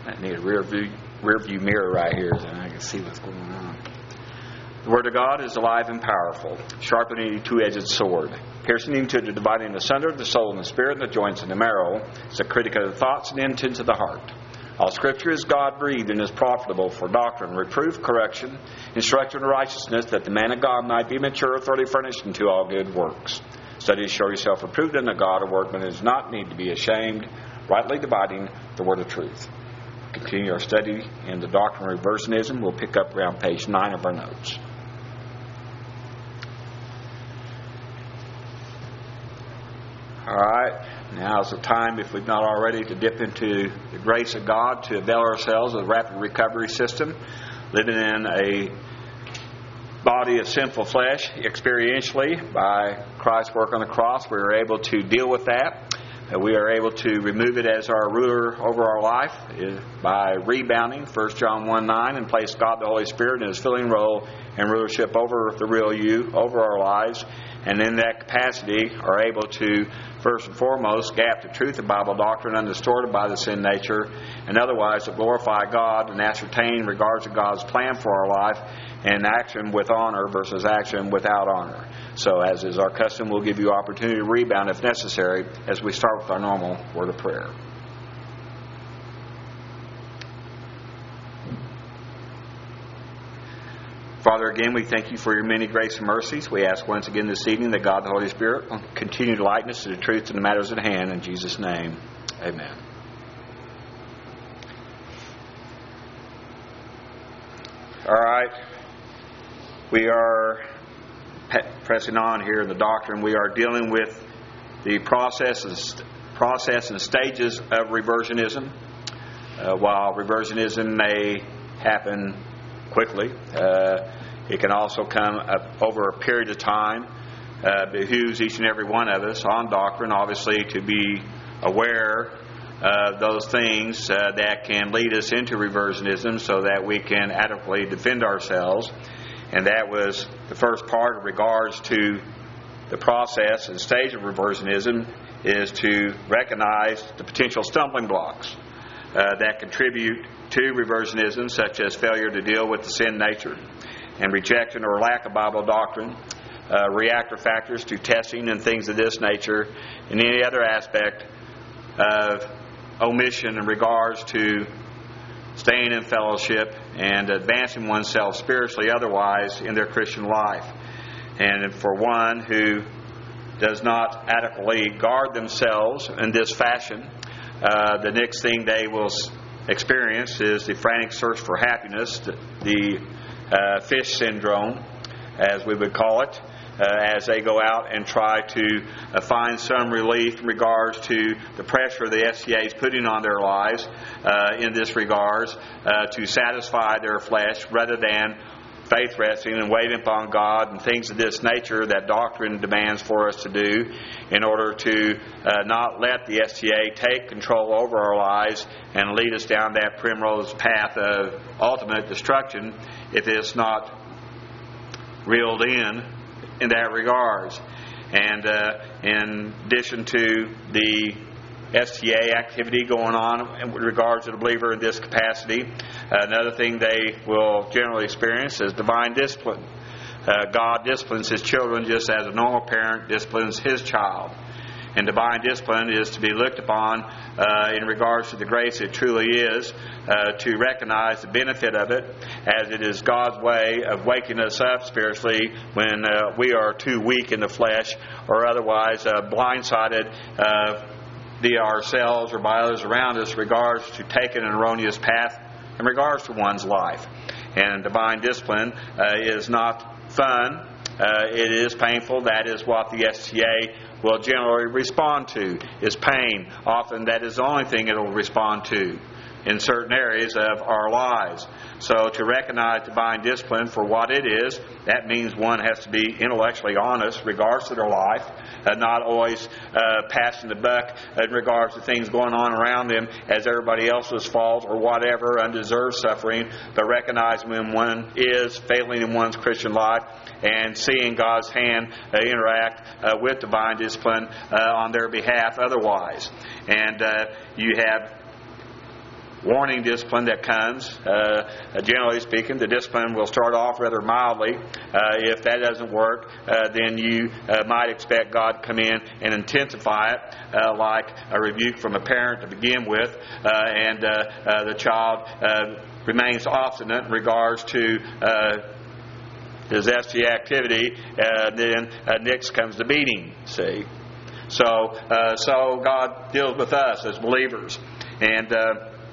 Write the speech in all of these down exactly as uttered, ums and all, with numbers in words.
I need a rear view, rear view mirror right here so I can see what's going on. The Word of God is alive and powerful, sharper than any two-edged sword, piercing into the dividing asunder the soul and the spirit and the joints and the marrow. It's a critic of the thoughts and intents of the heart. All Scripture is God-breathed and is profitable for doctrine, reproof, correction, instruction in righteousness, that the man of God might be mature, thoroughly furnished unto all good works. Study to show yourself approved unto God, a workman who does not need to be ashamed, rightly dividing the word of truth. Continue our study in the doctrine of reversionism. We'll pick up around page nine of our notes. All right, now's the time, if we've not already, to dip into the grace of God to avail ourselves of the rapid recovery system. Living in a body of sinful flesh experientially by Christ's work on the cross, we are able to deal with that. We are able to remove it as our ruler over our life by rebounding First John one nine and place God the Holy Spirit in His filling role and rulership over the real you, over our lives. And in that capacity are able to, first and foremost, gap the truth of Bible doctrine undistorted by the sin nature, and otherwise to glorify God and ascertain regards to God's plan for our life and action with honor versus action without honor. So as is our custom, we'll give you opportunity to rebound if necessary as we start with our normal word of prayer. Father, again, we thank you for your many grace and mercies. We ask once again this evening that God, the Holy Spirit, will continue to lighten us to the truth and the matters at hand. In Jesus' name, amen. All right. We are pressing on here in the doctrine. We are dealing with the processes, process and stages of reversionism. Uh, while reversionism may happen quickly, uh, it can also come up over a period of time. Uh, behooves each and every one of us on doctrine, obviously, to be aware of those things uh, that can lead us into reversionism so that we can adequately defend ourselves. And that was the first part in regards to the process and stage of reversionism, is to recognize the potential stumbling blocks uh, that contribute to reversionism, such as failure to deal with the sin nature and rejection or lack of Bible doctrine, uh, reactor factors to testing and things of this nature, and any other aspect of omission in regards to staying in fellowship and advancing oneself spiritually otherwise in their Christian life. And for one who does not adequately guard themselves in this fashion, uh, the next thing they will experience is the frantic search for happiness, the, the uh, fish syndrome, as we would call it, uh, as they go out and try to uh, find some relief in regards to the pressure the S C A is putting on their lives uh, in this regards uh, to satisfy their flesh rather than faith resting and waiting upon God and things of this nature that doctrine demands for us to do in order to uh, not let the S T A take control over our lives and lead us down that primrose path of ultimate destruction if it's not reeled in in that regards. And uh, in addition to the S T A activity going on in regards to the believer in this capacity, another thing they will generally experience is divine discipline. Uh, God disciplines His children just as a normal parent disciplines his child. And divine discipline is to be looked upon uh, in regards to the grace it truly is, uh, to recognize the benefit of it, as it is God's way of waking us up spiritually when uh, we are too weak in the flesh or otherwise uh, blindsided uh, via ourselves or by others around us in regards to taking an erroneous path in regards to one's life. And divine discipline uh, is not fun. Uh, it is painful. That is what the S T A will generally respond to, is pain. Often that is the only thing it will respond to in certain areas of our lives. So to recognize divine discipline for what it is, that means one has to be intellectually honest in regards to their life, uh, not always uh, passing the buck in regards to things going on around them as everybody else's fault or whatever, undeserved suffering, but recognizing when one is failing in one's Christian life and seeing God's hand uh, interact uh, with divine discipline uh, on their behalf otherwise. And uh, you have warning discipline that comes. Uh, generally speaking, the discipline will start off rather mildly. Uh, if that doesn't work, uh, then you uh, might expect God to come in and intensify it, uh, like a rebuke from a parent to begin with, uh, and uh, uh, the child uh, remains obstinate in regards to uh, his S T activity. Uh, then uh, next comes the beating. See, so uh, so God deals with us as believers, and uh,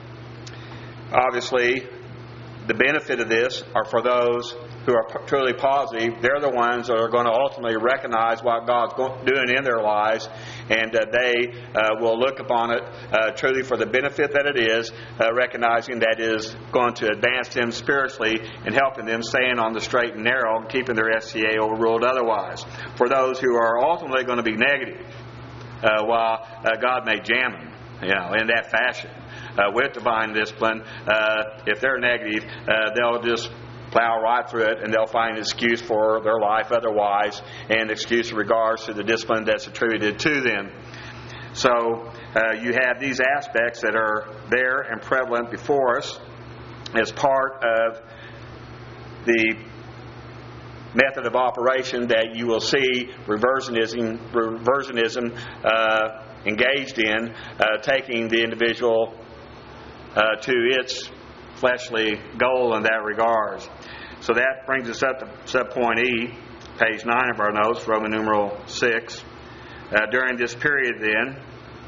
obviously, the benefit of this are for those who are truly positive. They're the ones that are going to ultimately recognize what God's doing in their lives, and uh, they uh, will look upon it uh, truly for the benefit that it is, uh, recognizing that it is going to advance them spiritually and helping them staying on the straight and narrow and keeping their S T A overruled otherwise. For those who are ultimately going to be negative, uh, while uh, God may jam them, you know, in that fashion. Uh, with divine discipline, uh, if they're negative, uh, they'll just plow right through it, and they'll find an excuse for their life otherwise, and excuse in regards to the discipline that's attributed to them. So uh, you have these aspects that are there and prevalent before us as part of the method of operation that you will see reversionism, reversionism uh, engaged in, uh, taking the individual Uh, to its fleshly goal in that regard. So that brings us up to subpoint E, page nine of our notes, Roman numeral six. Uh, during this period then,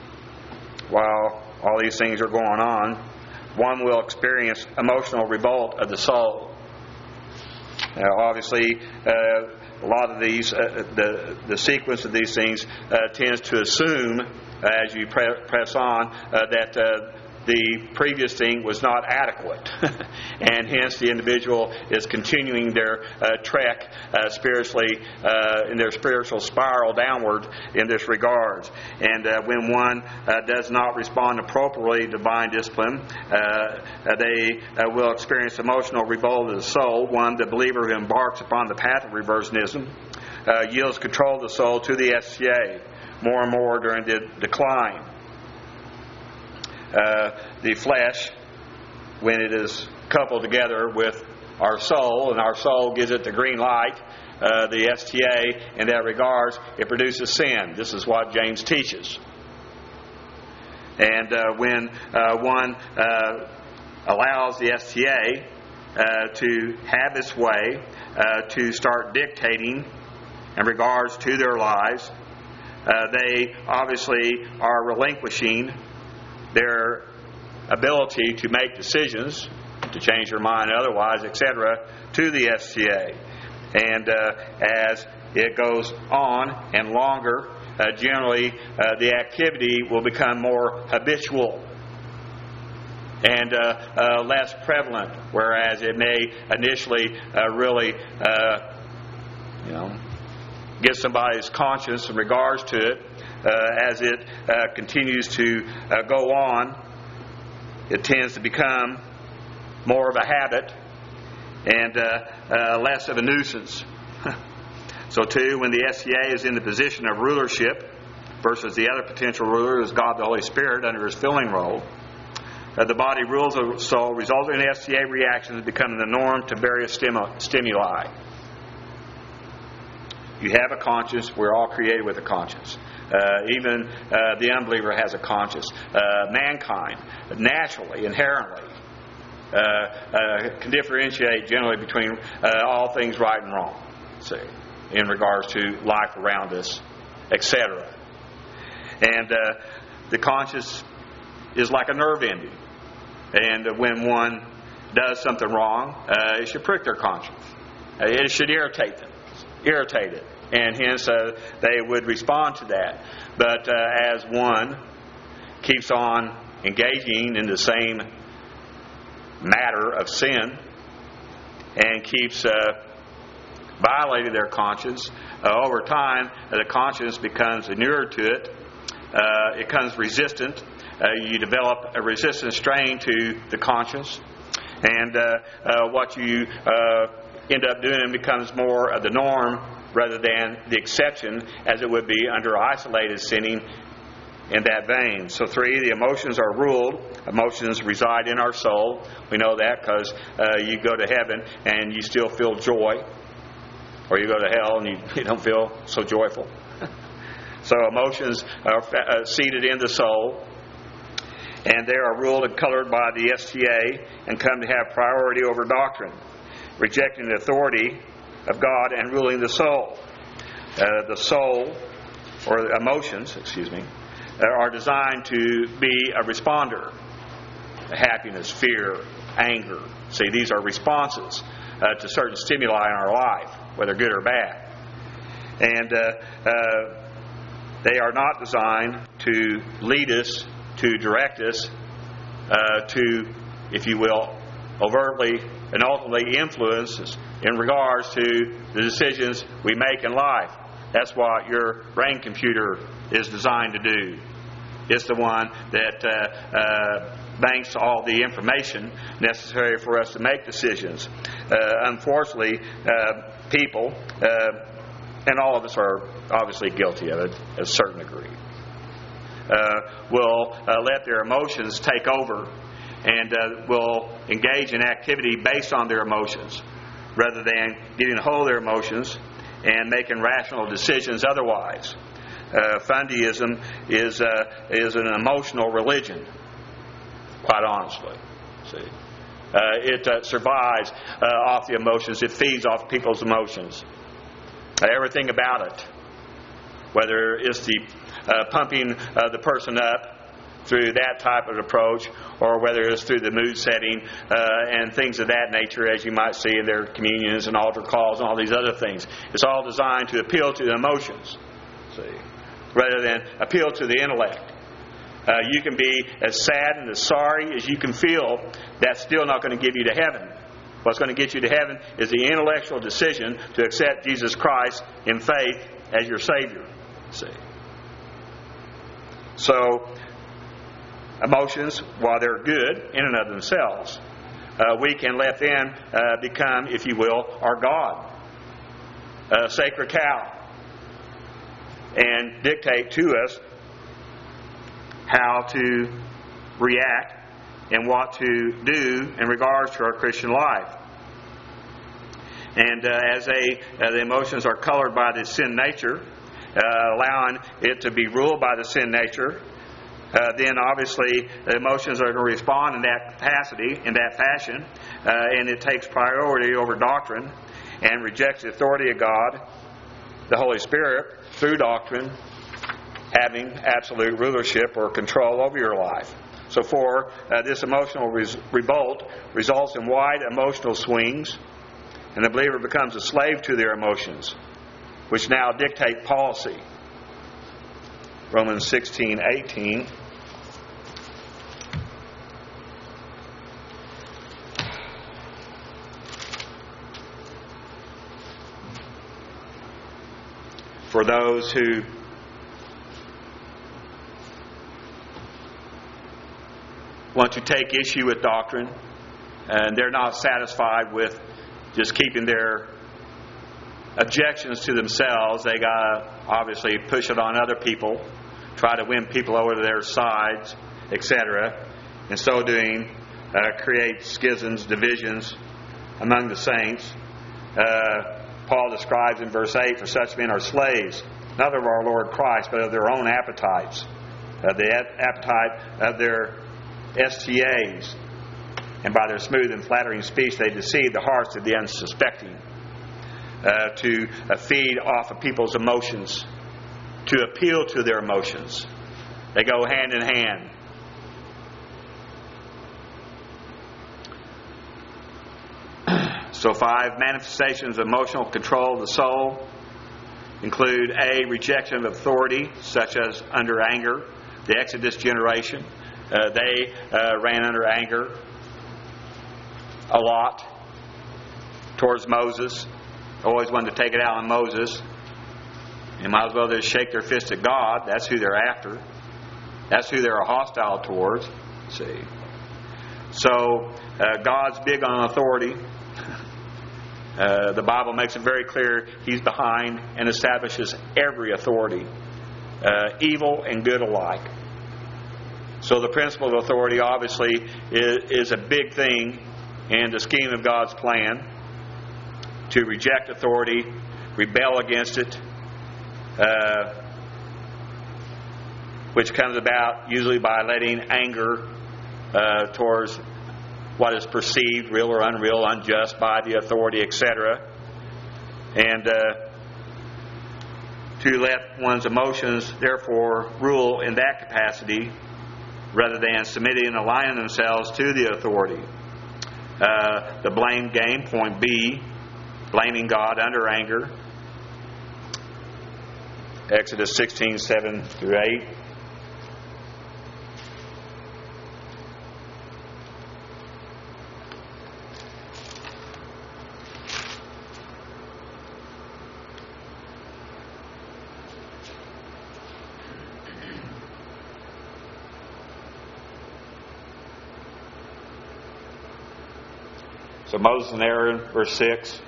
while all these things are going on, one will experience emotional revolt of the soul. Now, obviously, uh, a lot of these, uh, the, the sequence of these things uh, tends to assume, uh, as you pre- press on, uh, that uh, the previous thing was not adequate, and hence the individual is continuing their uh, trek uh, spiritually uh, in their spiritual spiral downward in this regard. And uh, when one uh, does not respond appropriately to divine discipline, uh, they uh, will experience emotional revolt of the soul. One, the believer who embarks upon the path of reversionism uh, yields control of the soul to the S T A more and more during the decline. Uh, the flesh, when it is coupled together with our soul, and our soul gives it the green light, uh, the S T A, in that regards, it produces sin. This is what James teaches. And uh, when uh, one uh, allows the S T A uh, to have its way, uh, to start dictating in regards to their lives, uh, they obviously are relinquishing their ability to make decisions, to change their mind otherwise, et cetera, to the S T A. And uh, as it goes on and longer, uh, generally uh, the activity will become more habitual and uh, uh, less prevalent, whereas it may initially uh, really, uh, you know, get somebody's conscience in regards to it. Uh, as it uh, continues to uh, go on, it tends to become more of a habit and uh, uh, less of a nuisance. So too, when the S T A is in the position of rulership versus the other potential ruler is God the Holy Spirit under his filling role, uh, the body rules the soul, resulting in S T A reactions becoming the norm to various stimu- stimuli. You have a conscience. We're all created with a conscience. Uh, even uh, the unbeliever has a conscience. Uh, mankind, naturally, inherently, uh, uh, can differentiate generally between uh, all things right and wrong, see, in regards to life around us, et cetera. And uh, the conscience is like a nerve ending. And uh, when one does something wrong, uh, it should prick their conscience. Uh, it should irritate them. Irritated, and hence uh, they would respond to that. But uh, as one keeps on engaging in the same matter of sin and keeps uh, violating their conscience, uh, over time uh, the conscience becomes inured to it. Uh, it becomes resistant. Uh, you develop a resistant strain to the conscience, and uh, uh, what you uh, end up doing becomes more of the norm rather than the exception, as it would be under isolated sinning in that vein. So three, the emotions are ruled. Emotions reside in our soul. We know that because uh, you go to heaven and you still feel joy. Or you go to hell and you, you don't feel so joyful. So emotions are uh, seated in the soul. And they are ruled and colored by the S T A and come to have priority over doctrine, rejecting the authority of God and ruling the soul. Uh, the soul, or emotions, excuse me, are designed to be a responder. Happiness, fear, anger. See, these are responses uh, to certain stimuli in our life, whether good or bad. And uh, uh, they are not designed to lead us, to direct us, uh, to, if you will, overtly and ultimately influence us in regards to the decisions we make in life. That's what your brain computer is designed to do. It's the one that uh, uh, banks all the information necessary for us to make decisions. Uh, unfortunately, uh, people, uh, and all of us are obviously guilty of it at a certain degree, uh, will uh, let their emotions take over and uh, will engage in activity based on their emotions rather than getting a hold of their emotions and making rational decisions otherwise. Uh, Fundyism is uh, is an emotional religion, quite honestly. See, uh, it uh, survives uh, off the emotions. It feeds off people's emotions. Uh, everything about it, whether it's the uh, pumping uh, the person up through that type of approach, or whether it's through the mood setting uh, and things of that nature, as you might see in their communions and altar calls and all these other things. It's all designed to appeal to the emotions, see, rather than appeal to the intellect. Uh, you can be as sad and as sorry as you can feel. That's still not going to give you to heaven. What's going to get you to heaven is the intellectual decision to accept Jesus Christ in faith as your Savior. See. So, emotions, while they're good in and of themselves, uh, we can let them uh, become, if you will, our God, a sacred cow, and dictate to us how to react and what to do in regards to our Christian life. And uh, as they, uh, the emotions are colored by the sin nature, uh, allowing it to be ruled by the sin nature, Uh, then obviously the emotions are going to respond in that capacity, in that fashion, uh, and it takes priority over doctrine and rejects the authority of God, the Holy Spirit, through doctrine, having absolute rulership or control over your life. So for uh, this emotional res- revolt results in wide emotional swings, and the believer becomes a slave to their emotions, which now dictate policy. Romans sixteen eighteen. For those who want to take issue with doctrine and they're not satisfied with just keeping their objections to themselves, they got to obviously push it on other people, try to win people over to their sides, et cetera. In so doing, uh, create schisms, divisions among the saints. Uh, Paul describes in verse eight, for such men are slaves, not of our Lord Christ, but of their own appetites, of the appetite of their S T As. And by their smooth and flattering speech, they deceive the hearts of the unsuspecting. Uh, to uh, feed off of people's emotions, to appeal to their emotions. They go hand in hand. So five manifestations of emotional control of the soul include A, rejection of authority, such as under anger. The Exodus generation, uh, they uh, ran under anger a lot towards Moses. Always wanted to take it out on Moses. You might as well just shake their fist at God. That's who they're after. That's who they're hostile towards. See. So, uh, God's big on authority. Uh, the Bible makes it very clear He's behind and establishes every authority. uh, evil and good alike. So the principle of authority obviously is, is a big thing in the scheme of God's plan. To reject authority, rebel against it, uh, which comes about usually by letting anger uh, towards what is perceived real or unreal, unjust by the authority, et cetera. And uh, to let one's emotions, therefore, rule in that capacity rather than submitting and aligning themselves to the authority. Uh, the blame game, point B, blaming God under anger. Exodus sixteen, seven through eight. So Moses and Aaron, verse six.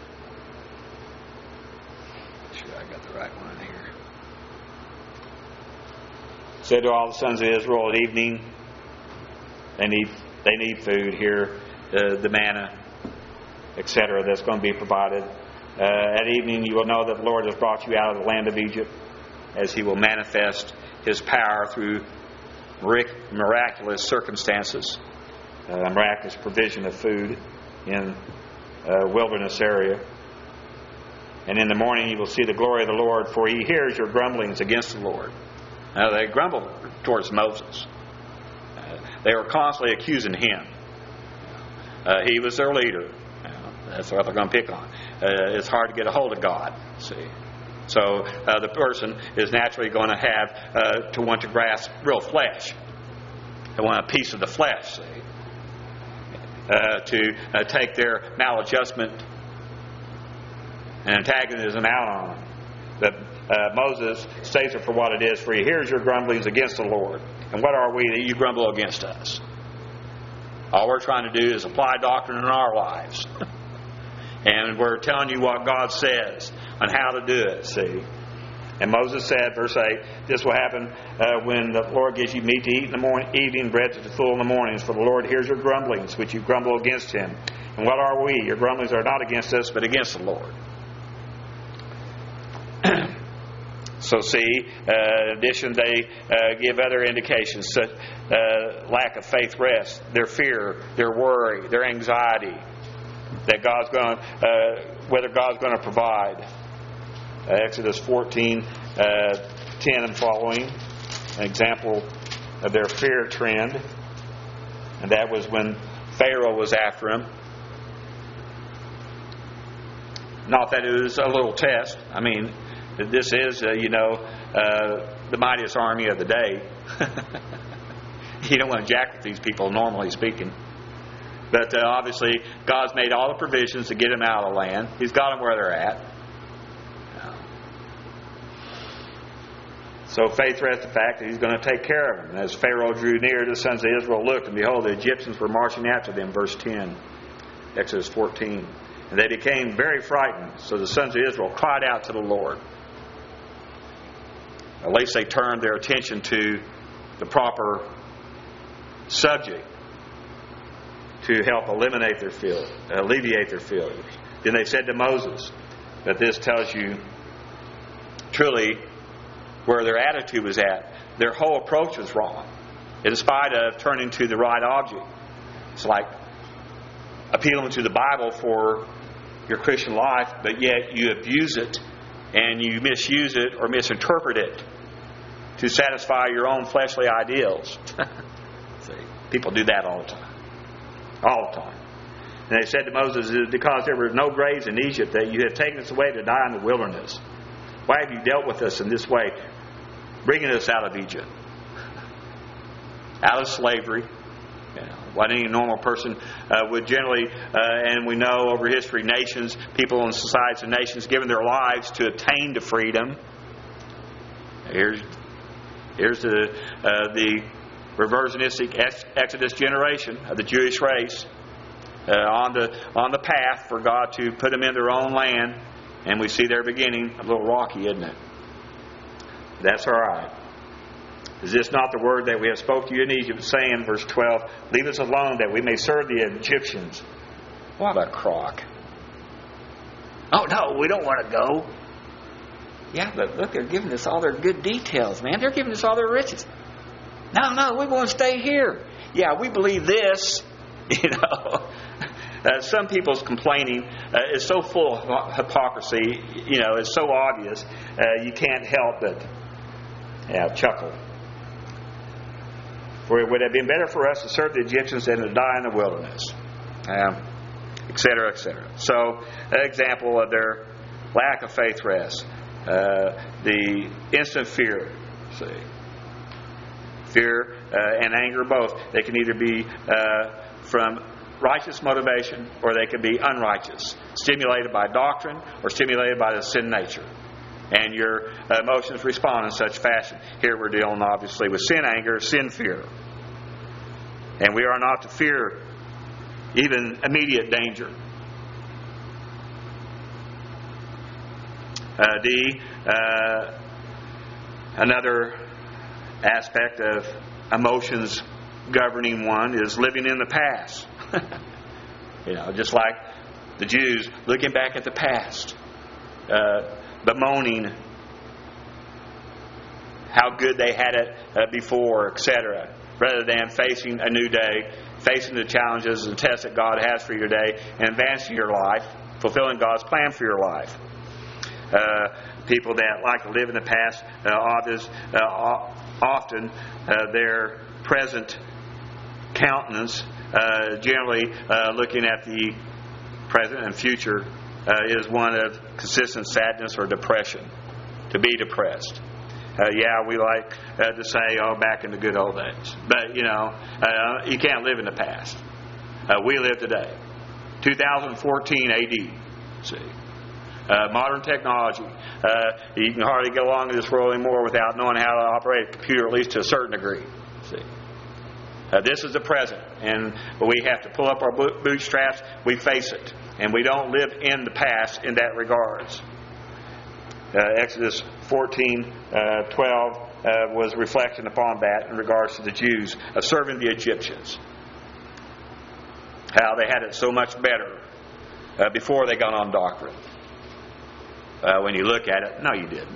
Make sure I got the right one here. Said to all the sons of Israel at evening, they need they need food here, uh, the manna, et cetera. That's going to be provided. Uh, at evening, you will know that the Lord has brought you out of the land of Egypt, as He will manifest His power through miraculous circumstances, uh, miraculous provision of food in a wilderness area. And in the morning you will see the glory of the Lord, for He hears your grumblings against the Lord. Now they grumbled towards Moses. Uh, they were constantly accusing him. Uh, he was their leader. Uh, that's what they're going to pick on. Uh, it's hard to get a hold of God. See, so uh, the person is naturally going to have uh, to want to grasp real flesh. They want a piece of the flesh. See. Uh, to uh, take their maladjustment and antagonism out on them. But uh, Moses states it for what it is, for He hears your grumblings against the Lord. And what are we that you grumble against us? All we're trying to do is apply doctrine in our lives. And we're telling you what God says on how to do it, see. And Moses said, verse eight, this will happen uh, when the Lord gives you meat to eat in the morning, evening, bread to the full in the mornings. For the Lord hears your grumblings, which you grumble against Him. And what are we? Your grumblings are not against us, but against the Lord. So see, uh, in addition, they uh, give other indications. Such, uh, lack of faith rest, their fear, their worry, their anxiety, that God's going to, uh, whether God's going to provide. Uh, Exodus fourteen, uh, ten and following, an example of their fear trend. And that was when Pharaoh was after him. Not that it was a little test. I mean, this is, uh, you know, uh, the mightiest army of the day. You don't want to jack with these people, normally speaking. But uh, obviously, God's made all the provisions to get them out of the land. He's got them where they're at. So faith rests the fact that He's going to take care of them. And as Pharaoh drew near, the sons of Israel looked, and behold, the Egyptians were marching after them. Verse ten, Exodus fourteen. And they became very frightened. So the sons of Israel cried out to the Lord. At least they turned their attention to the proper subject to help eliminate their failure, alleviate their failures. Then they said to Moses, that this tells you truly where their attitude was at. Their whole approach was wrong. In spite of turning to the right object. It's like appealing to the Bible for your Christian life, but yet you abuse it and you misuse it or misinterpret it to satisfy your own fleshly ideals. See, people do that all the time. All the time. And they said to Moses, it is because there was no graves in Egypt that you have taken us away to die in the wilderness. Why have you dealt with us in this way, bringing us out of Egypt? Out of slavery. You know, what any normal person uh, would generally, uh, and we know over history, nations, people in societies and nations given their lives to attain to freedom. Here's here's the uh, the reversionistic ex- Exodus generation of the Jewish race uh, on the on the path for God to put them in their own land, and we see their beginning a little rocky, isn't it? That's all right. Is this not the word that we have spoke to you in Egypt, saying, verse twelve, leave us alone that we may serve the Egyptians? What a crock. Oh, no, we don't want to go. Yeah, but look, they're giving us all their good details, man. They're giving us all their riches. No, no, we want to stay here. Yeah, we believe this. You know, uh, some people's complaining uh, is so full of hypocrisy. You know, it's so obvious, uh, you can't help but yeah, chuckle. For it would have been better for us to serve the Egyptians than to die in the wilderness, um, et cetera, et cetera. So, an example of their lack of faith rests. Uh, the instant fear, see, fear uh, and anger both. They can either be uh, from righteous motivation or they can be unrighteous, stimulated by doctrine or stimulated by the sin nature. And your emotions respond in such fashion. Here we're dealing obviously with sin anger, sin fear. And we are not to fear even immediate danger. Uh, D, uh, another aspect of emotions governing one is living in the past. You know, just like the Jews looking back at the past, uh, bemoaning how good they had it uh, before, et cetera, rather than facing a new day, facing the challenges and tests that God has for your day, and advancing your life, fulfilling God's plan for your life. Uh, people that like to live in the past, uh, obvious, uh, often uh, their present countenance, uh, generally uh, looking at the present and future, uh, is one of consistent sadness or depression. To be depressed. Uh, yeah, we like uh, to say, oh, back in the good old days. But, you know, uh, you can't live in the past. Uh, we live today. two thousand fourteen A D. See. Uh, modern technology. Uh, you can hardly get along in this world anymore without knowing how to operate a computer, at least to a certain degree. See. Uh, this is the present. And we have to pull up our bootstraps. We face it. And we don't live in the past in that regards. Uh, Exodus fourteen twelve uh, was reflecting upon that in regards to the Jews of serving the Egyptians. How they had it so much better uh, before they got on doctrine. Uh, when you look at it, no, you didn't.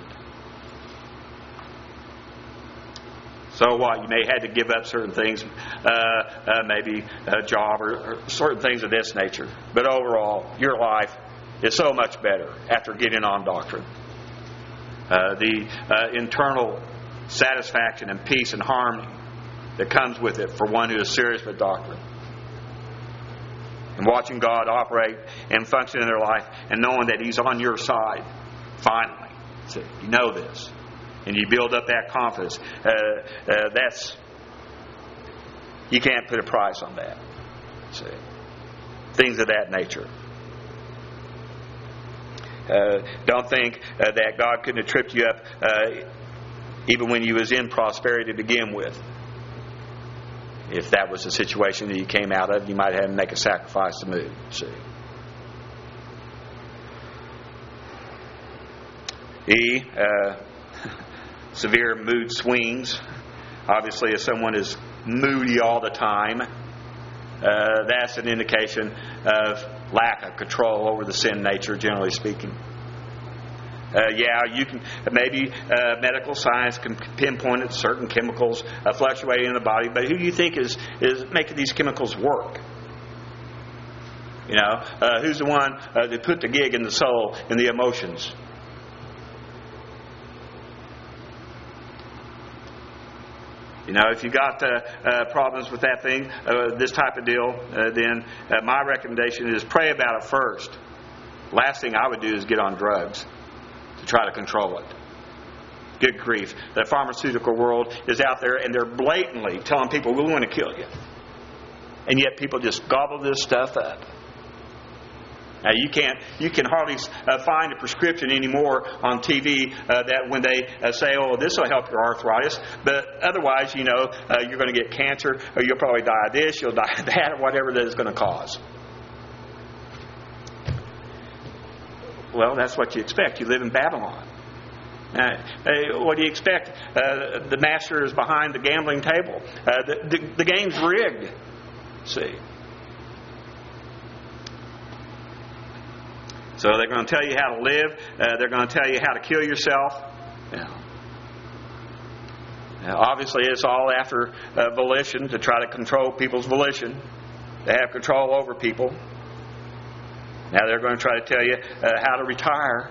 So what? You may have had to give up certain things, uh, uh, maybe a job or, or certain things of this nature. But overall, your life is so much better after getting on doctrine. Uh, the uh, internal satisfaction and peace and harmony that comes with it for one who is serious with doctrine. And watching God operate and function in their life and knowing that He's on your side, finally. So you know this. And you build up that confidence. Uh, uh, that's, you can't put a price on that. See? Things of that nature. Uh, don't think uh, that God couldn't have tripped you up uh, even when you was in prosperity to begin with. If that was the situation that you came out of, you might have had to make a sacrifice to move. See. E, uh, severe mood swings. Obviously, if someone is moody all the time, uh, that's an indication of lack of control over the sin nature, generally speaking. Uh, yeah, you can maybe uh, medical science can pinpoint at certain chemicals uh, fluctuating in the body, but who do you think is is making these chemicals work? You know, uh, who's the one uh, that put the gig in the soul and the emotions? You know, if you got uh, uh, problems with that thing, uh, this type of deal, uh, then uh, my recommendation is pray about it first. Last thing I would do is get on drugs to try to control it. Good grief. The pharmaceutical world is out there and they're blatantly telling people, we want to kill you. And yet people just gobble this stuff up. Now you can't, you can hardly uh, find a prescription anymore on T V uh, that when they uh, say, "Oh, this will help your arthritis," but otherwise, you know, uh, you're going to get cancer, or you'll probably die of this, you'll die of that, or whatever that is going to cause. Well, that's what you expect. You live in Babylon. Uh, uh, what do you expect? Uh, the master is behind the gambling table. Uh, the, the, the game's rigged. See. So they're going to tell you how to live. Uh, they're going to tell you how to kill yourself. Yeah. Now, obviously, it's all after uh, volition, to try to control people's volition. They have control over people. Now they're going to try to tell you uh, how to retire.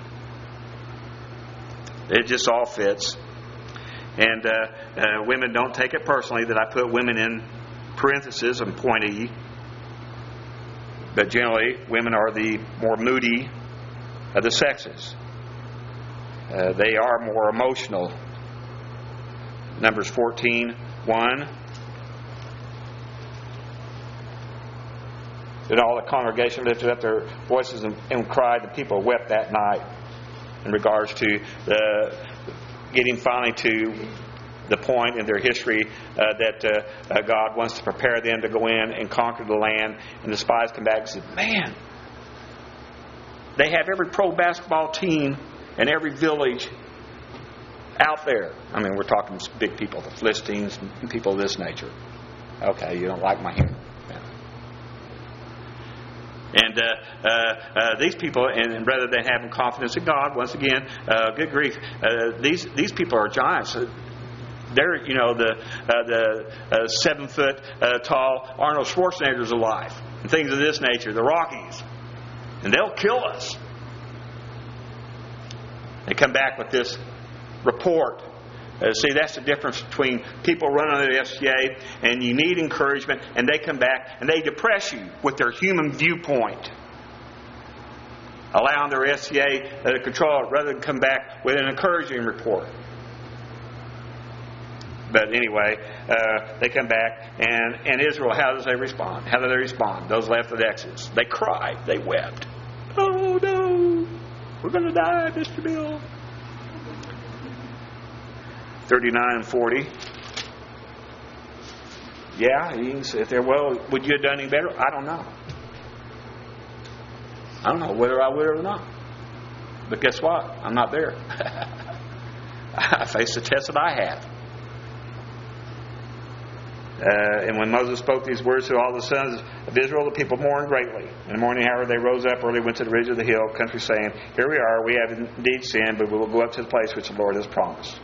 It just all fits. And uh, uh, women, don't take it personally that I put women in parentheses and point E. But generally, women are the more moody of the sexes. Uh, they are more emotional. Numbers fourteen, one. And all the congregation lifted up their voices and, and cried. The people wept that night in regards to the, getting finally to the point in their history uh, that uh, uh, God wants to prepare them to go in and conquer the land. And the spies come back and say, man, they have every pro basketball team in every village out there. I mean, we're talking big people, the Philistines and people of this nature. Okay, you don't like my humor. And uh, uh, uh, these people, and, and rather than having confidence in God, once again, uh, good grief, uh, these these people are giants. They're, you know, the uh, the uh, seven foot uh, tall Arnold Schwarzenegger's alive, and things of this nature, the Rockies, and they'll kill us. They come back with this report. Uh, see, that's the difference between people running the S C A and you need encouragement, and they come back and they depress you with their human viewpoint, allowing their S C A to control it rather than come back with an encouraging report. But anyway, uh, they come back, and, and Israel, how does they respond? How do they respond? Those left of Exodus. They cried. They wept. Oh no, we're going to die, Mister Bill. thirty-nine and forty. Yeah, you can sit there. Well, would you have done any better? I don't know. I don't know whether I would or not. But guess what? I'm not there. I faced the test that I have. Uh, and when Moses spoke these words to all the sons of Israel, the people mourned greatly. In the morning hour they rose up early, went to the ridge of the hill country, saying, here we are, we have indeed sinned, but we will go up to the place which the Lord has promised.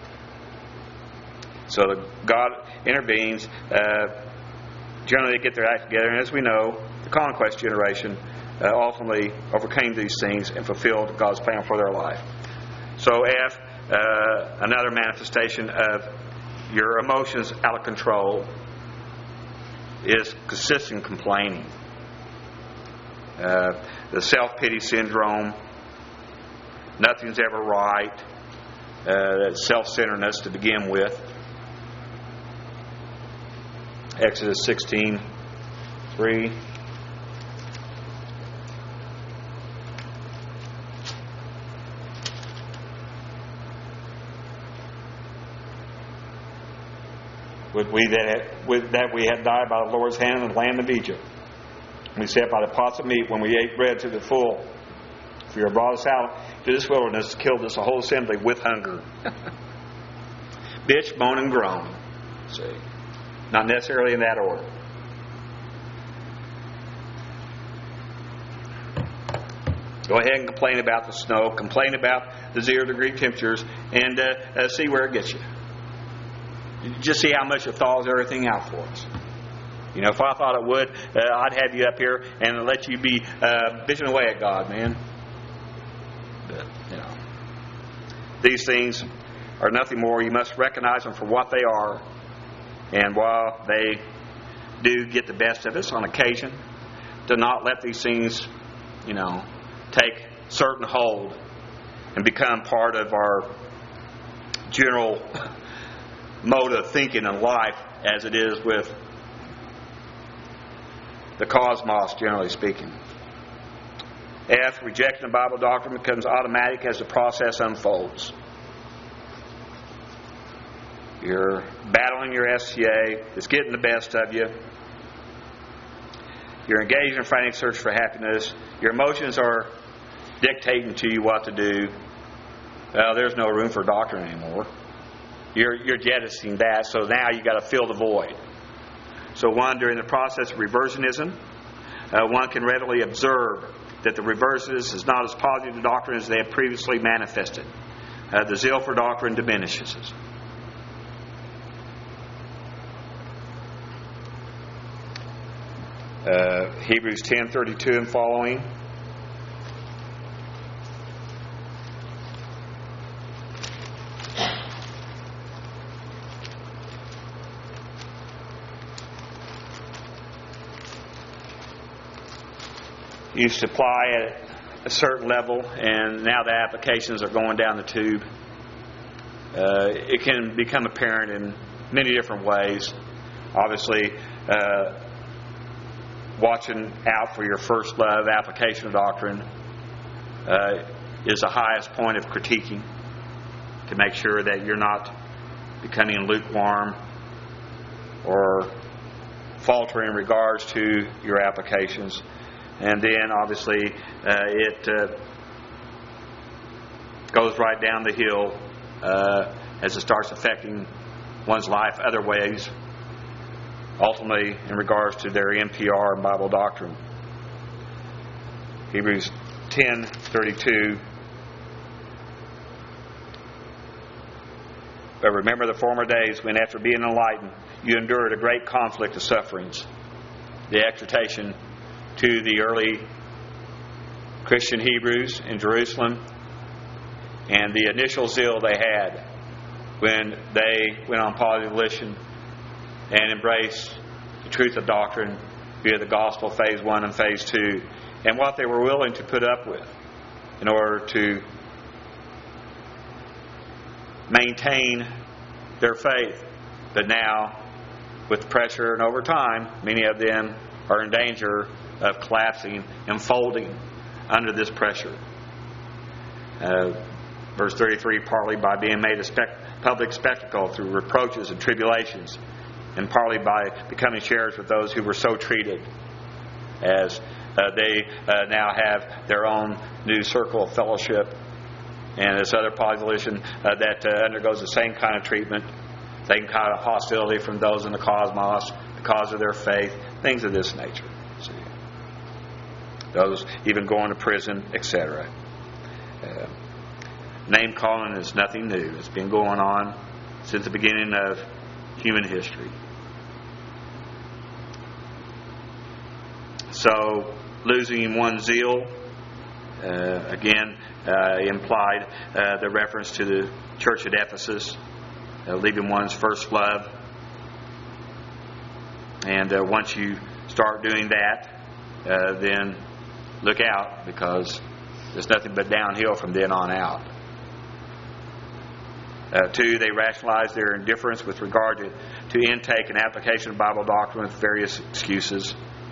So God intervenes. Uh, generally, they get their act together, and as we know, the conquest generation uh, ultimately overcame these things and fulfilled God's plan for their life. So, F, uh, another manifestation of your emotions out of control is consistent complaining. Uh, the self-pity syndrome, nothing's ever right, uh, self-centeredness to begin with. Exodus sixteen, three. Would we that with that we had died by the Lord's hand in the land of Egypt? We sat by the pots of meat when we ate bread to the full. For you have brought us out to this wilderness, killed us a whole assembly with hunger. Bitch, moan, and groan. See. Not necessarily in that order. Go ahead and complain about the snow. Complain about the zero degree temperatures, and uh, uh, see where it gets you. Just see how much it thaws everything out for us. You know, if I thought it would, uh, I'd have you up here and let you be uh, bitching away at God, man. But, you know, these things are nothing more. You must recognize them for what they are. And while they do get the best of us on occasion, do not let these things, you know, take certain hold and become part of our general mode of thinking in life, as it is with the cosmos, generally speaking. F, rejecting the Bible doctrine becomes automatic as the process unfolds. You're battling your S C A. It's getting the best of you. You're engaged in a frantic search for happiness. Your emotions are dictating to you what to do. well, there's no room for doctrine anymore. You're, you're jettisoning that, so now you've got to fill the void. So one, during the process of reversionism, uh, one can readily observe that the reversionist is not as positive to doctrine as they have previously manifested. Uh, the zeal for doctrine diminishes. Uh, Hebrews ten thirty-two and following. You supply at a certain level, and now the applications are going down the tube. Uh, it can become apparent in many different ways. Obviously, uh, watching out for your first love application of doctrine uh, is the highest point of critiquing, to make sure that you're not becoming lukewarm or faltering in regards to your applications. And then, obviously, uh, it uh, goes right down the hill uh, as it starts affecting one's life other ways, ultimately in regards to their N P R and Bible doctrine. Hebrews ten thirty-two. But remember the former days when, after being enlightened, you endured a great conflict of sufferings. The exhortation to the early Christian Hebrews in Jerusalem, and the initial zeal they had when they went on positive volition and embraced the truth of doctrine via the gospel phase one and phase two, and what they were willing to put up with in order to maintain their faith. But now, with pressure and over time, many of them are in danger of collapsing and folding under this pressure. Uh, verse thirty-three, partly by being made a spec- public spectacle through reproaches and tribulations, and partly by becoming sharers with those who were so treated, as uh, they uh, now have their own new circle of fellowship, and this other population uh, that uh, undergoes the same kind of treatment, same kind of hostility from those in the cosmos because of their faith, things of this nature. See? Those even going to prison, et cetera. Uh, name calling is nothing new. It's been going on since the beginning of human history. So, losing one's zeal, uh, again, uh, implied uh, the reference to the church at Ephesus, uh, leaving one's first love. And uh, once you start doing that, uh, then look out, because there's nothing but downhill from then on out. Uh, two, they rationalize their indifference with regard to, to intake and application of Bible doctrine with various excuses.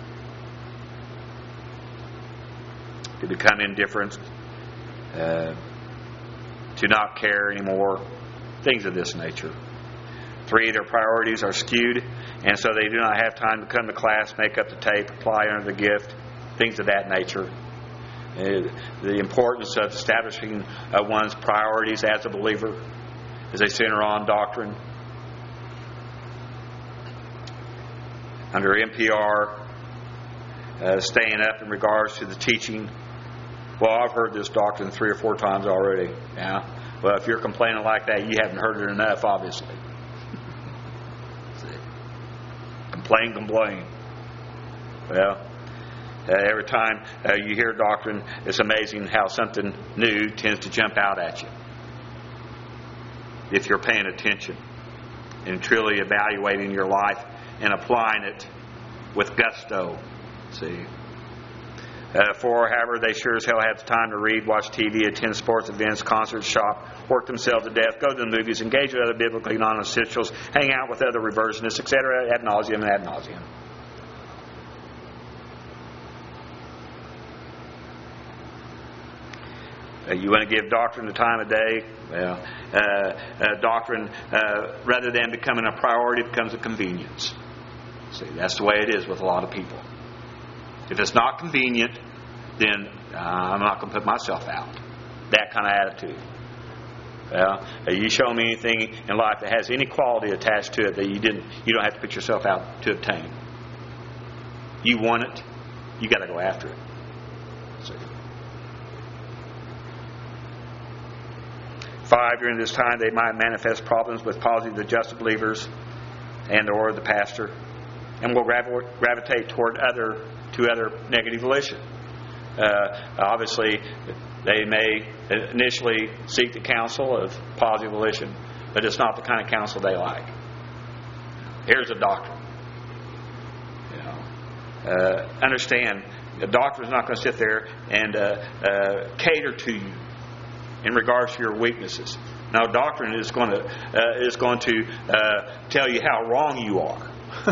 To become indifferent, uh, to not care anymore, things of this nature. Three, their priorities are skewed, and so they do not have time to come to class, make up the tape, apply under the gift, things of that nature. Uh, the importance of establishing uh, one's priorities as a believer as they center on doctrine. Under N P R, uh, staying up in regards to the teaching. Well, I've heard this doctrine three or four times already. Yeah. Well, if you're complaining like that, you haven't heard it enough, obviously. Complain, complain. Well, uh, every time uh, you hear doctrine, it's amazing how something new tends to jump out at you. If you're paying attention and truly evaluating your life and applying it with gusto. See? Uh, four, however, they sure as hell have the time to read, watch T V, attend sports events, concerts, shop, work themselves to death, go to the movies, engage with other biblically non-essentials, hang out with other reversionists, et cetera, ad nauseum and ad nauseum. Uh, you want to give doctrine the time of day? Well, uh, uh, doctrine, uh, rather than becoming a priority, becomes a convenience. See, that's the way it is with a lot of people. If it's not convenient, then uh, I'm not going to put myself out. That kind of attitude. Well, you show me anything in life that has any quality attached to it that you didn't, you don't have to put yourself out to obtain. You want it, you got to go after it. See? Five, during this time, they might manifest problems with positive adjusted believers and or the pastor, and will gravi- gravitate toward other to other negative volition. Uh, obviously, they may initially seek the counsel of positive volition, but it's not the kind of counsel they like. Here's a doctrine. You know, uh, understand, the doctor is not going to sit there and uh, uh, cater to you in regards to your weaknesses. Now, doctrine is going to uh, is going to uh, tell you how wrong you are.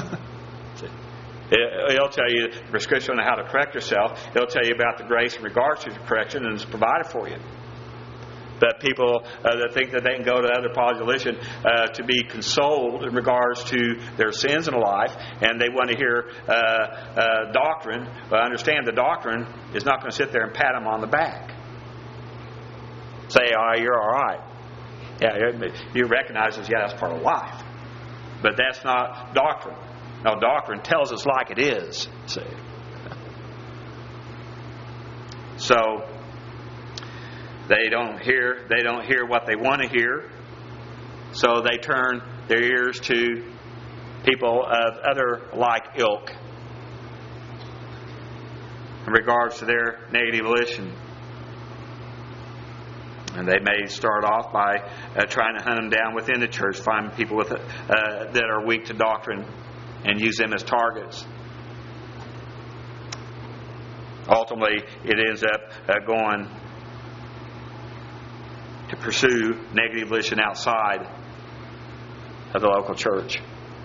It'll tell you the prescription on how to correct yourself. It'll tell you about the grace in regards to the correction, and it's provided for you. But people uh, that think that they can go to other positive volition uh, to be consoled in regards to their sins in life, and they want to hear uh, uh, doctrine, but understand the doctrine is not going to sit there and pat them on the back. Say, oh, you're all right. Yeah, you recognize this, yeah, that's part of life. But that's not doctrine. Now, doctrine tells us like it is. See? So they don't hear. They don't hear what they want to hear. So they turn their ears to people of other like ilk in regards to their negative volition. And they may start off by uh, trying to hunt them down within the church, find people with uh, that are weak to doctrine, and use them as targets. Ultimately, it ends up uh, going to pursue negative volition outside of the local church.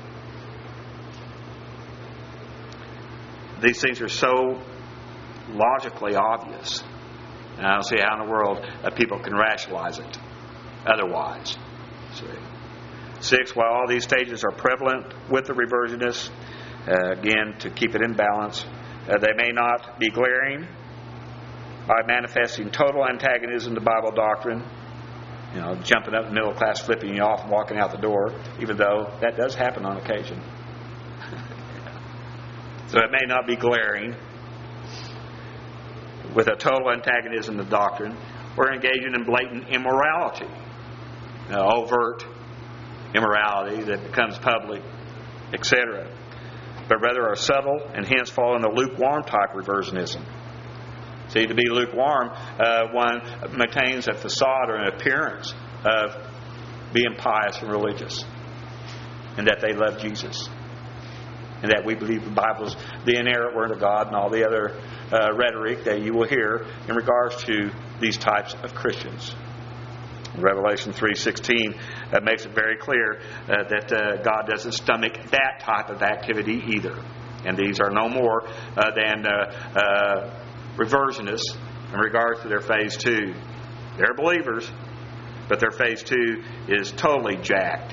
These things are so logically obvious, and I don't see how in the world uh, people can rationalize it otherwise. See? Six, while all these stages are prevalent with the reversionists, uh, again, to keep it in balance, uh, they may not be glaring by manifesting total antagonism to Bible doctrine, you know, jumping up in the middle of class, flipping you off and walking out the door, even though that does happen on occasion. So it may not be glaring with a total antagonism to doctrine, or engaging in blatant immorality, uh, overt immorality that becomes public, et cetera, but rather are subtle and hence fall into lukewarm type reversionism. See, to be lukewarm, uh, one maintains a facade or an appearance of being pious and religious, and that they love Jesus, and that we believe the Bible's the inerrant Word of God, and all the other uh, rhetoric that you will hear in regards to these types of Christians. Revelation three sixteen uh, makes it very clear uh, that uh, God doesn't stomach that type of activity either. And these are no more uh, than uh, uh, reversionists in regards to their phase two. They're believers, but their phase two is totally jacked.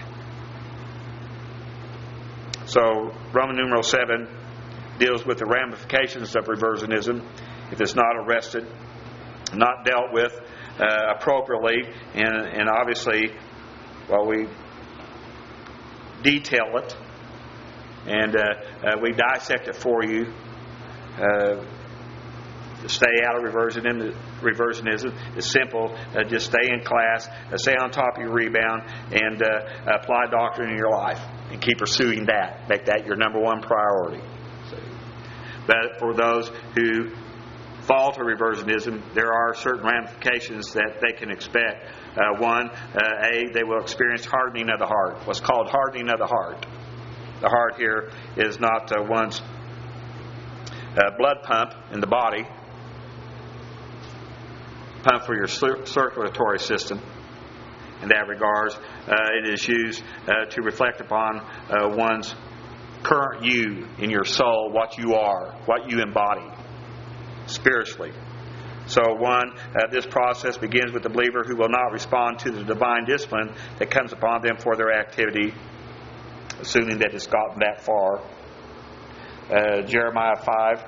So Roman numeral seven deals with the ramifications of reversionism if it's not arrested, not dealt with Uh, appropriately, and, and obviously, well, we detail it and uh, uh, we dissect it for you uh, to stay out of reversionism. Reversionism is simple. Uh, just stay in class, uh, stay on top of your rebound, and uh, apply doctrine in your life, and keep pursuing that. Make that your number one priority. So, but for those who fall to reversionism, there are certain ramifications that they can expect. Uh, one, uh, A, they will experience hardening of the heart. What's called hardening of the heart. The heart here is not uh, one's uh, blood pump in the body, pump for your circulatory system. In that regards, uh, it is used uh, to reflect upon uh, one's current you in your soul, what you are, what you embody spiritually. So one, uh, this process begins with the believer who will not respond to the divine discipline that comes upon them for their activity, assuming that it's gotten that far. Uh, Jeremiah five.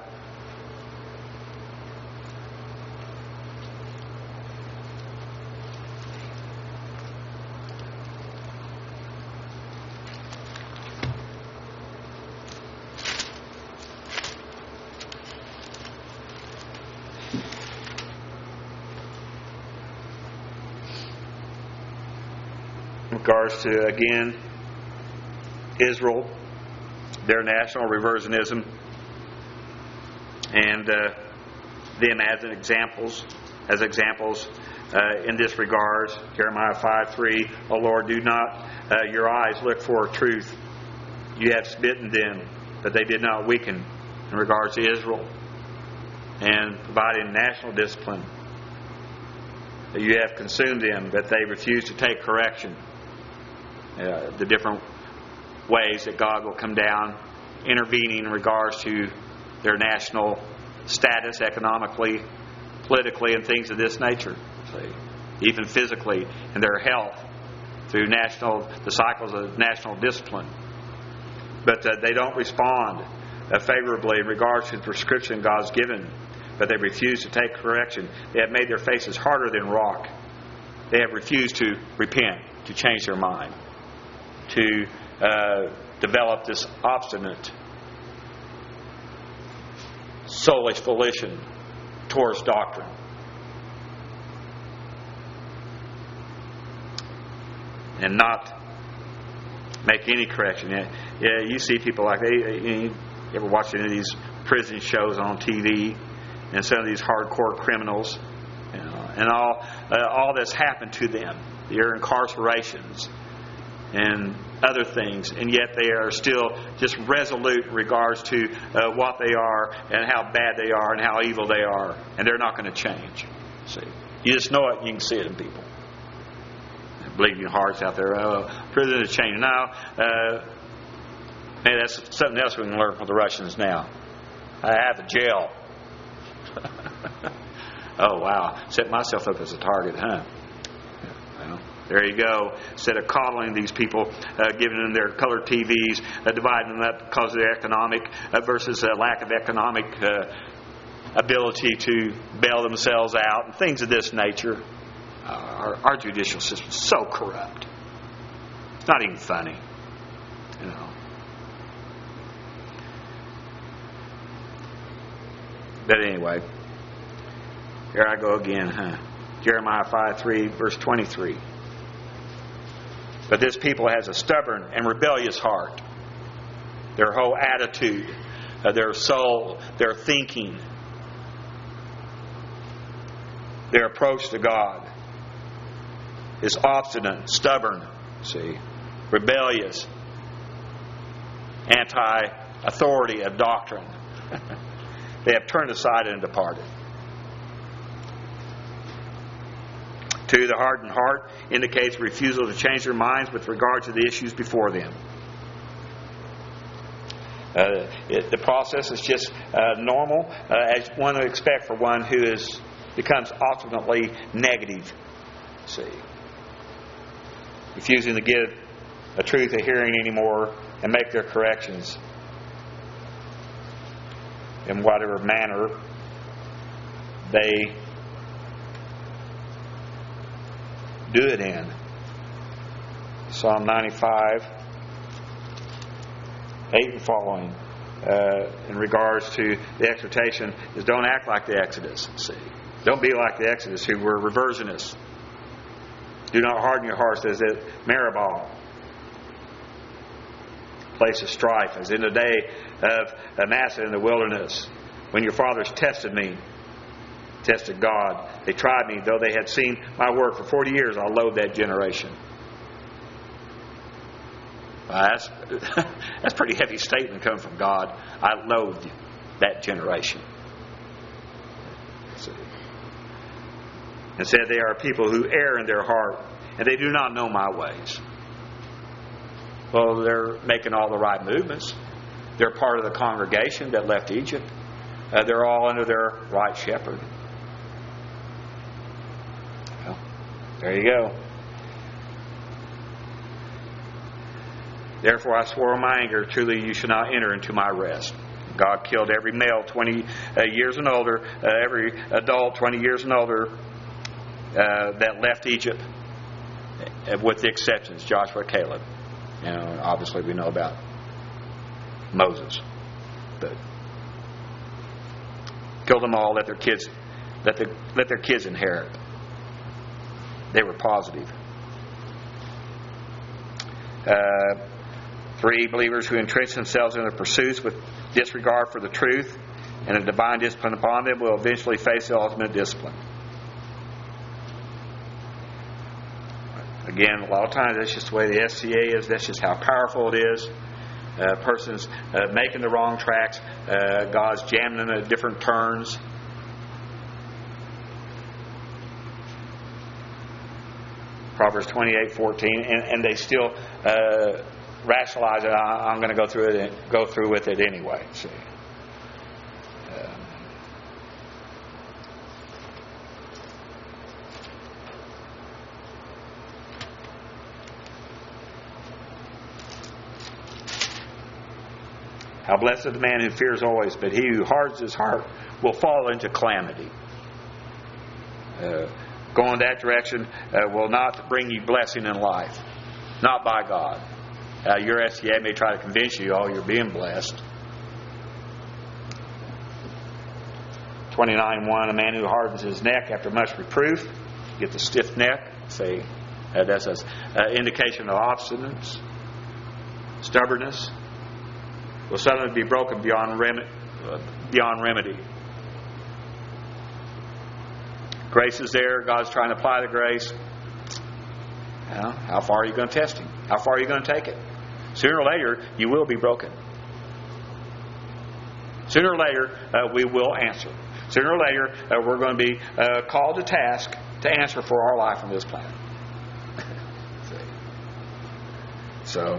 regards to, again, Israel, their national reversionism, and uh, them as an examples, as examples uh, in this regards. Jeremiah five three, O Lord, do not uh, your eyes look for truth. You have smitten them, but they did not weaken, in regards to Israel, and providing national discipline. You have consumed them, but they refuse to take correction. Uh, the different ways that God will come down, intervening in regards to their national status, economically, politically, and things of this nature. See, even physically, and their health through national the cycles of national discipline. But uh, they don't respond uh, favorably in regards to the prescription God's given. But they refuse to take correction. They have made their faces harder than rock. They have refused to repent, to change their mind, to uh, develop this obstinate, soulish volition towards doctrine. And not make any correction. Yeah, yeah, you see people like that. You ever watch any of these prison shows on T V? And some of these hardcore criminals, you know, and all uh, all that's happened to them, their incarcerations and other things, and yet they are still just resolute in regards to uh, what they are and how bad they are and how evil they are, and they're not going to change. See, you just know it. You can see it in people. Bleeding hearts out there. Oh, prison is changing now. Uh, maybe that's something else we can learn from the Russians now. I have a jail. Oh, wow. Set myself up as a target, huh? Well, there you go. Instead of coddling these people, uh, giving them their colored T Vs, uh, dividing them up because of their economic uh, versus a lack of economic uh, ability to bail themselves out and things of this nature. Uh, our, our judicial system is so corrupt. It's not even funny. You know. But anyway, here I go again, huh? Jeremiah five three, verse twenty-three. But this people has a stubborn and rebellious heart. Their whole attitude, uh, their soul, their thinking, their approach to God is obstinate, stubborn, see, rebellious, anti-authority of doctrine. They have turned aside and departed. Two, the hardened heart indicates refusal to change their minds with regard to the issues before them. Uh, it, the process is just uh, normal, uh, as one would expect for one who is becomes ultimately negative. See, refusing to give a truth a hearing anymore and make their corrections in whatever manner they do it in. Psalm ninety-five, eight and following, uh, in regards to the exhortation, is don't act like the Exodus. See, don't be like the Exodus who were reversionists. Do not harden your hearts as at Meribah, place of strife, as in the day of Massa in the wilderness, when your fathers tested me, tested God. They tried me, though they had seen my work for forty years. I'll loathe that generation. Well, that's that's a pretty heavy statement coming from God. I loathe that generation. And said they are people who err in their heart, and they do not know my ways. Well, they're making all the right movements. They're part of the congregation that left Egypt. Uh, they're all under their right shepherd. Well, there you go. Therefore I swore in my anger, truly you shall not enter into my rest. God killed every male twenty uh, years and older, uh, every adult twenty years and older uh, that left Egypt, uh, with the exceptions, Joshua, Caleb. You know, obviously we know about Moses, but killed them all. Let their kids, let the let their kids inherit. They were positive. Uh, three, believers who entrench themselves in their pursuits with disregard for the truth and a divine discipline upon them will eventually face the ultimate discipline. Again, a lot of times that's just the way the S C A is. That's just how powerful it is. Uh, persons uh, making the wrong tracks. Uh, God's jamming them at different turns. Proverbs twenty-eight fourteen, and, and they still uh, rationalize it. I, I'm going to go through it, and go through with it anyway. See. Uh, How blessed is the man who fears always, but he who hardens his heart will fall into calamity. Uh, going that direction uh, will not bring you blessing in life. Not by God. Uh, your S C A may try to convince you, oh, you're being blessed. twenty-nine one, a man who hardens his neck after much reproof, get the stiff neck. See, uh, that's an uh, indication of obstinance, stubbornness. Will suddenly be broken beyond rem- uh, beyond remedy. Grace is there. God's trying to apply the grace. You know, how far are you going to test Him? How far are you going to take it? Sooner or later, you will be broken. Sooner or later, uh, we will answer. Sooner or later, uh, we're going to be uh, called to task to answer for our life on this planet. So...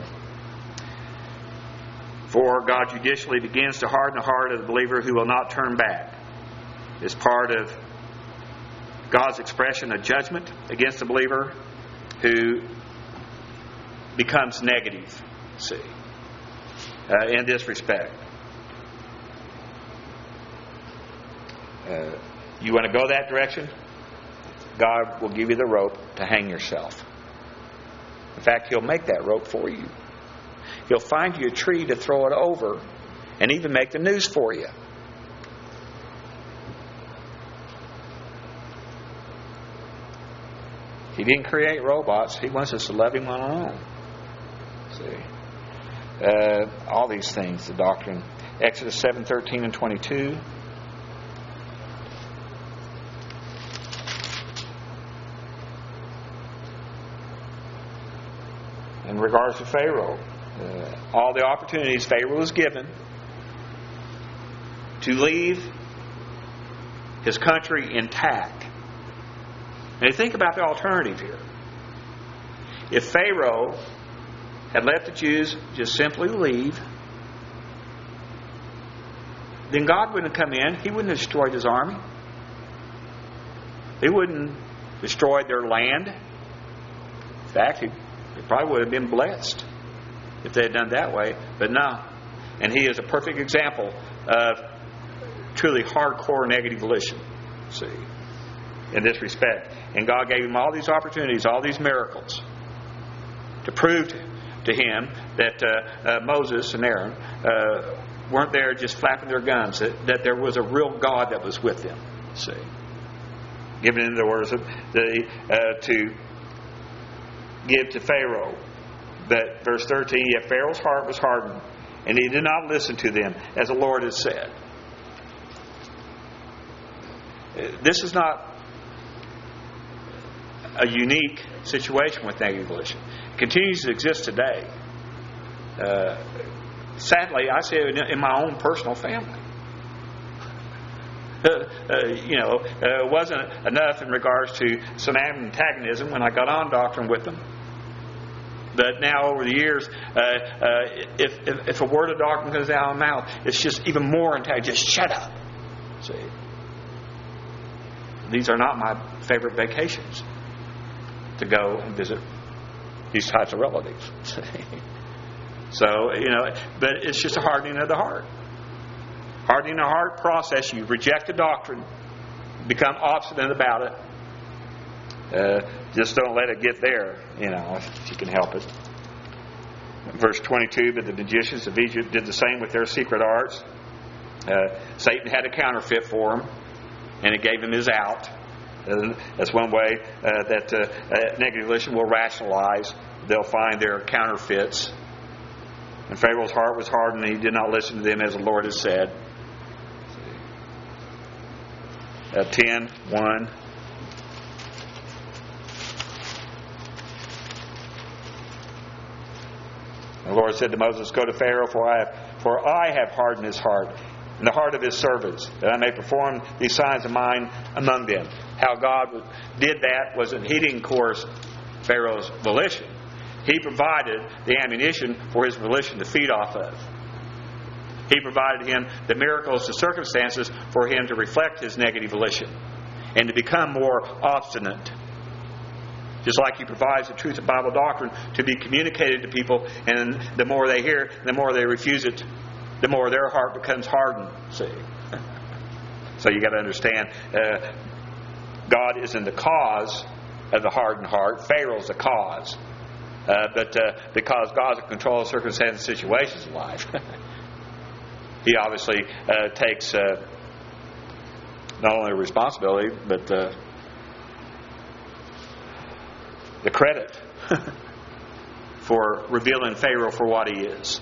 For God judicially begins to harden the heart of the believer who will not turn back. It's part of God's expression of judgment against the believer who becomes negative, see, uh, in this respect. Uh, you want to go that direction? God will give you the rope to hang yourself. In fact, He'll make that rope for you. He'll find you a tree to throw it over and even make the noose for you. He didn't create robots. He wants us to love Him on our own. See? Uh, all these things, the doctrine. Exodus seven thirteen and twenty-two. In regards to Pharaoh, uh, all the opportunities Pharaoh was given to leave his country intact. Now, think about the alternative here. If Pharaoh had let the Jews just simply leave, then God wouldn't have come in. He wouldn't have destroyed his army. He wouldn't have destroyed their land. In fact, he, he probably would have been blessed if they had done that way. But no. And he is a perfect example of truly hardcore negative volition. See, in this respect. And God gave him all these opportunities, all these miracles, to prove to, to him that uh, uh, Moses and Aaron uh, weren't there just flapping their gums, that, that there was a real God that was with them. See, giving in the words of the uh, to give to Pharaoh. But verse thirteen, yet Pharaoh's heart was hardened, and he did not listen to them, as the Lord has said. This is not a unique situation with negative volition. It continues to exist today. Uh, sadly, I see it in my own personal family. Uh, uh, you know, uh, it wasn't enough in regards to some antagonism when I got on doctrine with them. But now, over the years, uh, uh, if, if if a word of doctrine comes out of my mouth, it's just even more antagonistic. Just shut up. See, these are not my favorite vacations, to go and visit these types of relatives. So, you know, but it's just a hardening of the heart. Hardening the heart process. You reject the doctrine, become obstinate about it. Uh, just don't let it get there, you know, if you can help it. Verse twenty-two, but the magicians of Egypt did the same with their secret arts. Uh, Satan had a counterfeit for him, and it gave him his out. Uh, that's one way uh, that uh, uh, negative volition will rationalize they'll find their counterfeits. And Pharaoh's heart was hardened, and he did not listen to them as the Lord has said. Uh, ten, one. The Lord said to Moses, "Go to Pharaoh, for I have, for I have hardened his heart, and the heart of his servants, that I may perform these signs of mine among them." How God did that was that He didn't coerce Pharaoh's volition. He provided the ammunition for his volition to feed off of. He provided him the miracles, the circumstances for him to reflect his negative volition and to become more obstinate. Just like He provides the truth of Bible doctrine to be communicated to people, and the more they hear, the more they refuse it, the more their heart becomes hardened. See? So you got to understand, uh, God isn't the cause of the hardened heart. Pharaoh's the cause. Uh, but uh, because God's in control of circumstances and situations in life, He obviously uh, takes uh, not only responsibility, but uh, the credit for revealing Pharaoh for what he is.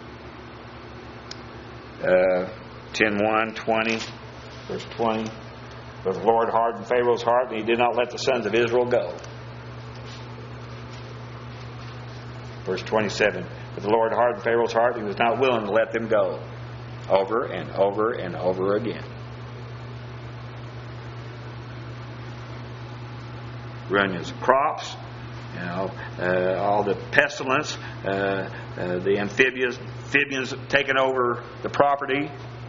Uh, ten one, twenty, verse twenty. But the Lord hardened Pharaoh's heart, and he did not let the sons of Israel go. Verse twenty-seven. But the Lord hardened Pharaoh's heart, and he was not willing to let them go. Over and over and over again. Ruin his crops, you know, uh, all the pestilence, uh, uh, the amphibians, amphibians taking over the property.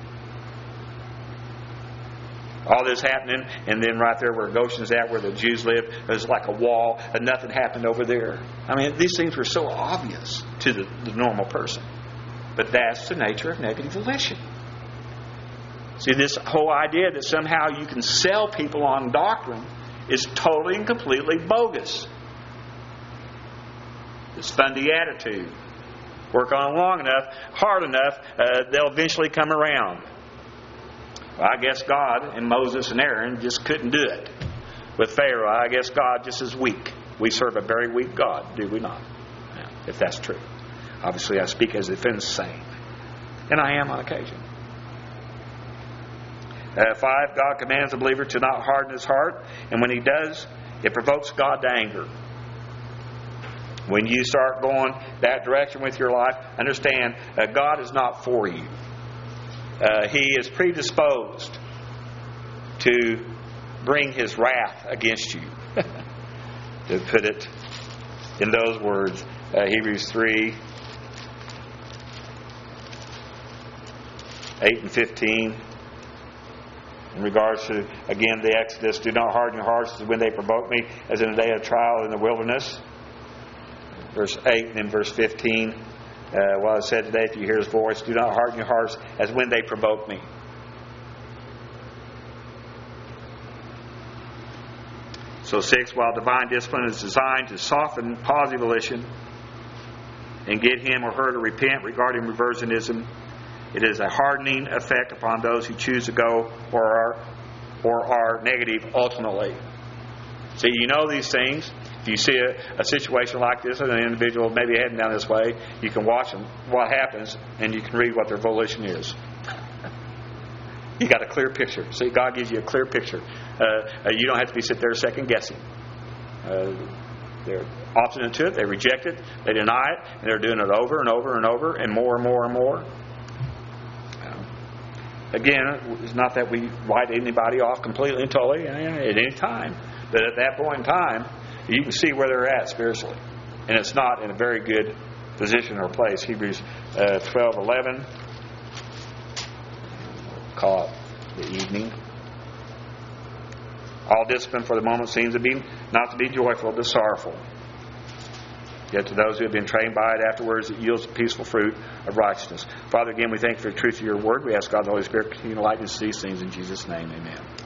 All this happening, and then right there where Goshen's at, where the Jews live, there's like a wall, and nothing happened over there. I mean, these things were so obvious to the, the normal person. But that's the nature of negative volition. See, this whole idea that somehow you can sell people on doctrine is totally and completely bogus. This fundy attitude. Work on it long enough, hard enough, uh, they'll eventually come around. Well, I guess God and Moses and Aaron just couldn't do it. With Pharaoh, I guess God just is weak. We serve a very weak God, do we not? Yeah, if that's true. Obviously, I speak as if insane. And I am on occasion. Uh, five, God commands the believer to not harden his heart. And when he does, it provokes God to anger. When you start going that direction with your life, understand uh, God is not for you. Uh, he is predisposed to bring His wrath against you. To put it in those words, uh, Hebrews three, eight and fifteen. In regards to, again, the Exodus, do not harden your hearts as when they provoke me, as in the day of trial in the wilderness. Verse eight and then verse fifteen. Uh, well, I said today, if you hear His voice, do not harden your hearts as when they provoke me. So six, while divine discipline is designed to soften positive volition and get him or her to repent regarding reversionism, it is a hardening effect upon those who choose to go or are, or are negative ultimately. See, you know these things. If you see a, a situation like this, and an individual maybe heading down this way, you can watch them, what happens, and you can read what their volition is. You got a clear picture. See, God gives you a clear picture. Uh, you don't have to be sitting there second guessing. Uh, they're obstinate to it. They reject it. They deny it. And they're doing it over and over and over and more and more and more. Um, again, it's not that we write anybody off completely and totally at any time. But at that point in time, you can see where they're at spiritually. And it's not in a very good position or place. Hebrews uh, twelve eleven. We'll call it the evening. All discipline for the moment seems to be not to be joyful, but sorrowful. Yet to those who have been trained by it afterwards, it yields a peaceful fruit of righteousness. Father, again, we thank you for the truth of your word. We ask God the Holy Spirit to enlighten us to these things in Jesus' name. Amen.